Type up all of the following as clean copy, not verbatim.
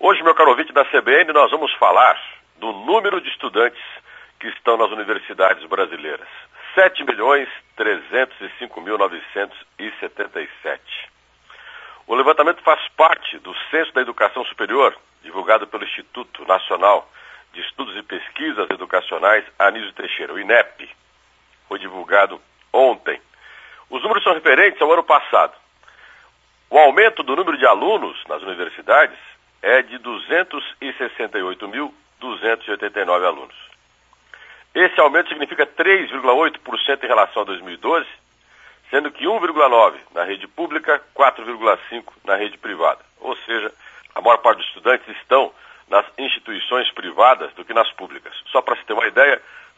Hoje, meu caro ouvinte da CBN, nós vamos falar do número de estudantes que estão nas universidades brasileiras. 7.305.977. O levantamento faz parte do Censo da Educação Superior, divulgado pelo Instituto Nacional de Estudos e Pesquisas Educacionais Anísio Teixeira, o INEP. Foi divulgado ontem. Os números são referentes ao ano passado. O aumento do número de alunos nas universidades é de 268.289 alunos. Esse aumento significa 3,8% em relação a 2012, sendo que 1,9% na rede pública, 4,5% na rede privada. Ou seja, a maior parte dos estudantes estão nas instituições privadas do que nas públicas. Só para se ter uma ideia,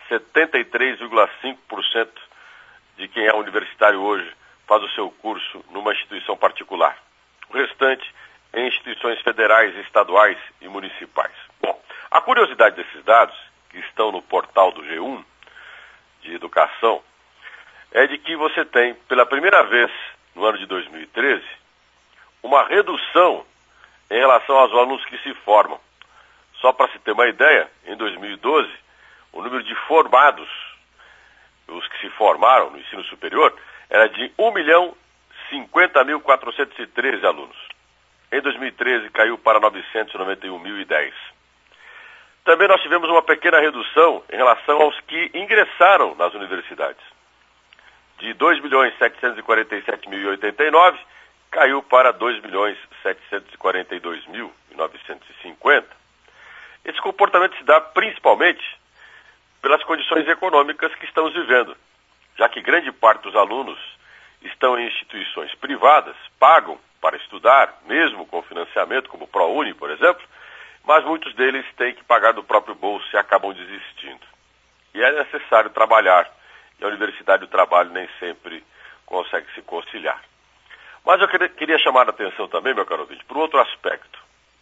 73,5% de quem é universitário hoje faz o seu curso numa instituição particular. O restante em instituições federais, estaduais e municipais. Bom, a curiosidade desses dados, que estão no portal do G1 de Educação, é de que você tem, pela primeira vez no ano de 2013, uma redução em relação aos alunos que se formam. Só para se ter uma ideia, em 2012, o número de formados, os que se formaram no ensino superior, era de 1.050.413 alunos. Em 2013 caiu para 991.010. Também nós tivemos uma pequena redução em relação aos que ingressaram nas universidades. De 2.747.089 caiu para 2.742.950. Esse comportamento se dá principalmente pelas condições econômicas que estamos vivendo, já que grande parte dos alunos estão em instituições privadas, pagam para estudar, mesmo com financiamento, como o ProUni, por exemplo, mas muitos deles têm que pagar do próprio bolso e acabam desistindo. E é necessário trabalhar, e a universidade e o trabalho nem sempre consegue se conciliar. Mas eu queria chamar a atenção também, meu caro ouvinte, por outro aspecto.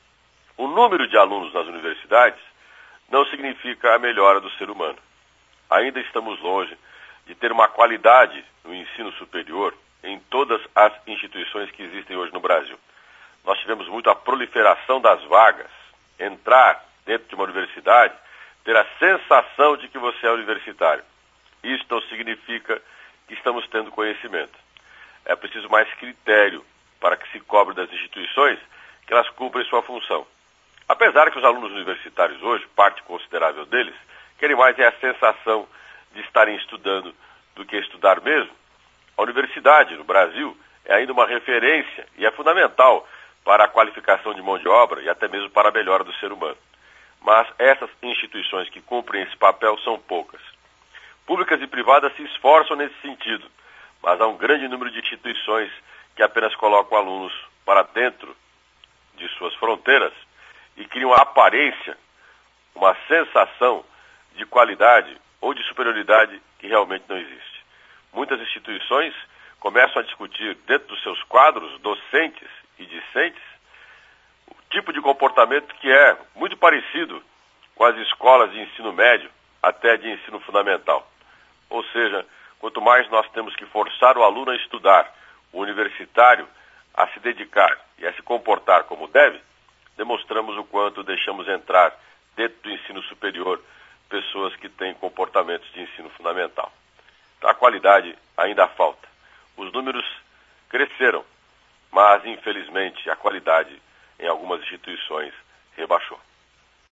O número de alunos nas universidades não significa a melhora do ser humano. Ainda estamos longe de ter uma qualidade no ensino superior em todas as instituições que existem hoje no Brasil. Nós tivemos muito a proliferação das vagas, entrar dentro de uma universidade, ter a sensação de que você é universitário. Isso não significa que estamos tendo conhecimento. É preciso mais critério para que se cobre das instituições que elas cumprem sua função. Apesar que os alunos universitários hoje, parte considerável deles, querem mais é a sensação de estarem estudando do que estudar mesmo. A universidade no Brasil é ainda uma referência e é fundamental para a qualificação de mão de obra e até mesmo para a melhora do ser humano. Mas essas instituições que cumprem esse papel são poucas. Públicas e privadas se esforçam nesse sentido, mas há um grande número de instituições que apenas colocam alunos para dentro de suas fronteiras e criam a aparência, uma sensação de qualidade ou de superioridade que realmente não existe. Muitas instituições começam a discutir dentro dos seus quadros docentes e discentes o tipo de comportamento que é muito parecido com as escolas de ensino médio até de ensino fundamental. Ou seja, quanto mais nós temos que forçar o aluno a estudar, o universitário a se dedicar e a se comportar como deve, demonstramos o quanto deixamos entrar dentro do ensino superior pessoas que têm comportamentos de ensino fundamental. Então, a qualidade ainda falta. Os números cresceram, mas infelizmente a qualidade em algumas instituições rebaixou.